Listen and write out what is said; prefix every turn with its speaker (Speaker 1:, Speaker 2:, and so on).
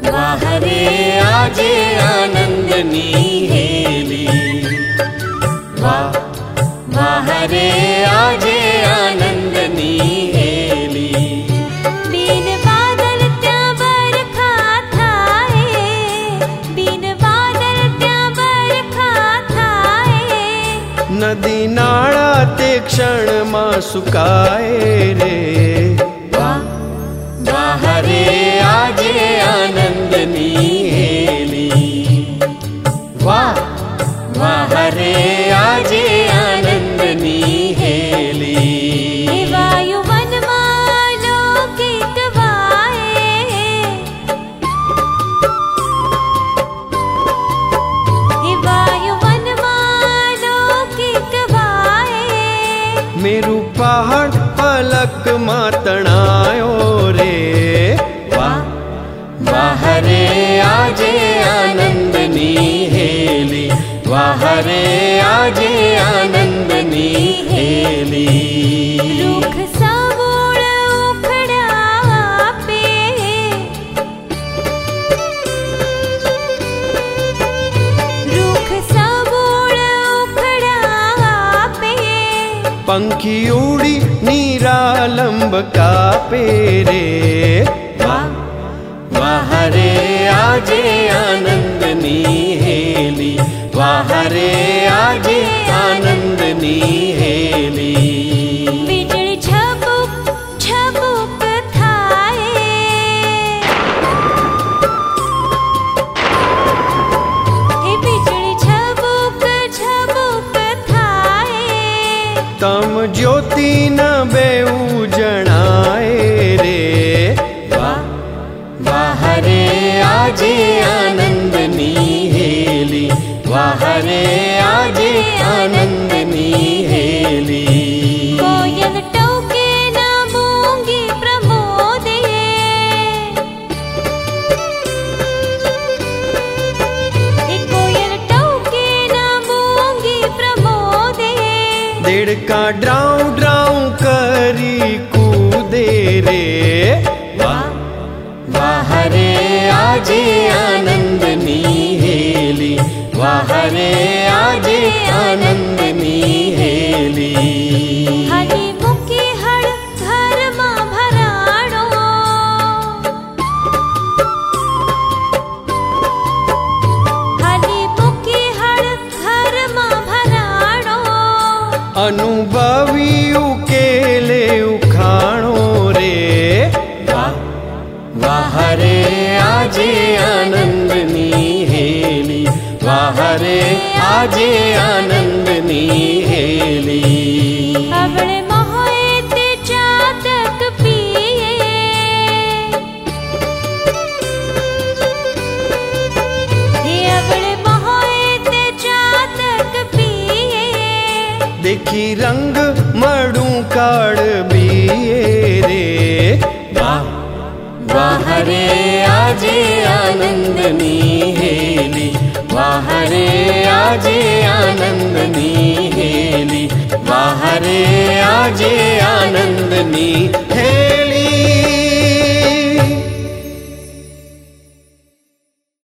Speaker 1: वाह रे आजे आनंदनी हेली। वाह वाह रे आजे आनंदनी हेली।
Speaker 2: बिन बादल त्या बरखा थाए, बिन बादल त्या बरखा थाए।
Speaker 3: नदी नाळा ते क्षण मां सुकाए रे।
Speaker 1: वाह रे आजे आनंदनी हेली। वाह वाह रे आजे आनंदनी हेली।
Speaker 2: हे वायु वन मालो गीत वाए, हे वायु वन मालो गीत वाए।
Speaker 3: मेरू पहाड़ पलक मां तणायो रे।
Speaker 1: वाह रे आजे आनंदनी हेली। वाह रे आजे आनंदनी हेली।
Speaker 2: रूख सावूळ उखड्या पे, रूख सावूळ उखड्या पे।
Speaker 3: पंखी उड़ी निरालंब कापे रे।
Speaker 1: वाह रे आजे आनंदनी हेली। वाह रे आजे आनंदनी हेली।
Speaker 2: बिजली झबूक झबूक थाए, हे बिजली झबूक झबूक थाए।
Speaker 3: तम ज्योति न बेऊ जणाए रे।
Speaker 1: वाह रे आजे आनंदनी हेली। वाह रे आजे आनंदनी हेली।
Speaker 2: कोयल टोके न मूंगी प्रमोदे, हे कोयल टोके न मूंगी प्रमोदे।
Speaker 3: देड़का ड्राऊ ड्राऊ करी कूदे रे।
Speaker 1: वाह रे आजे आनंदनी हेली। वाह रे आजे आनंदनी हेली।
Speaker 2: हनी मुकी हड़ घर मां भराणो, हनी मुकी हड़ घर मां भराणो।
Speaker 3: अनुभवी उकेले उखाणो रे।
Speaker 1: वाह रे आजे आनंदनी हेली। वाह रे आजे आनंदनी हेली।
Speaker 2: अवळे मोहे ते चातक पिये, हे अवळे मोहे ते चातक पिये।
Speaker 3: देखी रंग मड़ू काड़ बिये रे।
Speaker 1: वाह रे आजे आनंदनी हेली। वाह रे आजे आनंदनी हेली। वाह रे आजे आनंदनी हेली।